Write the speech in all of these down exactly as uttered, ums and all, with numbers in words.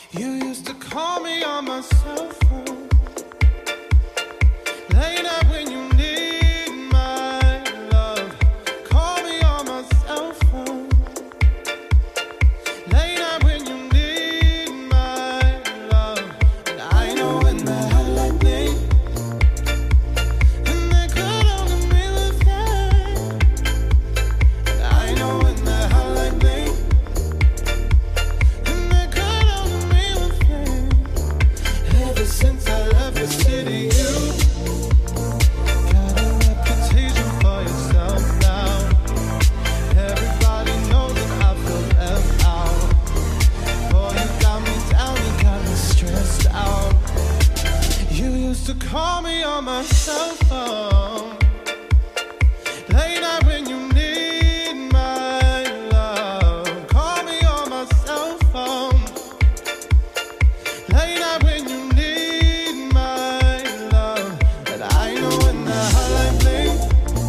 You used to call me on my cell phone late night when you need my love. Call me on my cell phone late night when you need my love. And I know when the hell I think, and they could only be with you. And I know when the hell I think, and they could only be with you. Ever since I left the city, you got a reputation for yourself now. Everybody knows that I feel left out. Boy, you got me down, you got me stressed out. You used to call me on my cell phone late night when you need my love. Call me on my cell phone late night when you need my love. And I know when the hell I blink,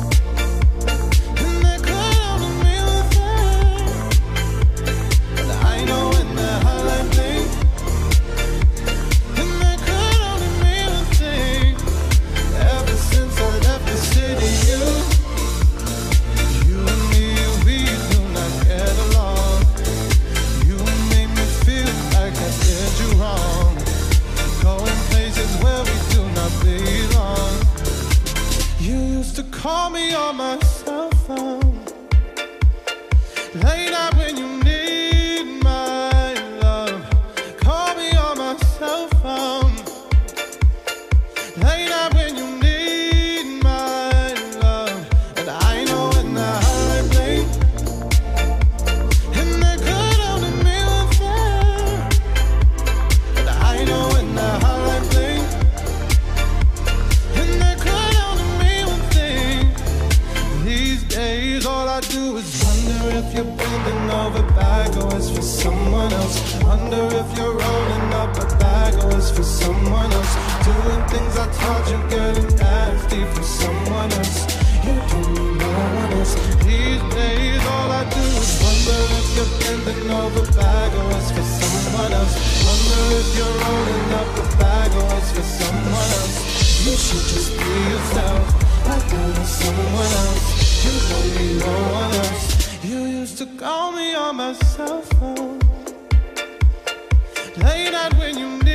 and they could only be with you. And I know when the hell I blink, and they could only be with you. Ever since I left the city, you, you and me, we do not get along. You make me feel like I did you wrong, going places where we do not belong. You used to call me on my cell phone late night when you need my love. Call me on my cell phone late night when you need my love. And I know when the hell I blink, and they could only be with you. And I know when the hell I blink, and they could only be with you. These days all I do is wonder if you're bending over backwards for someone else. Wonder if you're rolling up a bag or it's for someone else. Doing things I taught you, getting nasty for someone else. You don't need no one else. These days all I do is wonder if you're bending over backwards for someone else. Wonder if you're rolling up a bag or it's for someone else. You should just be yourself, like I was someone else. You don't need no one else. You used to call me on my cell phone late night when you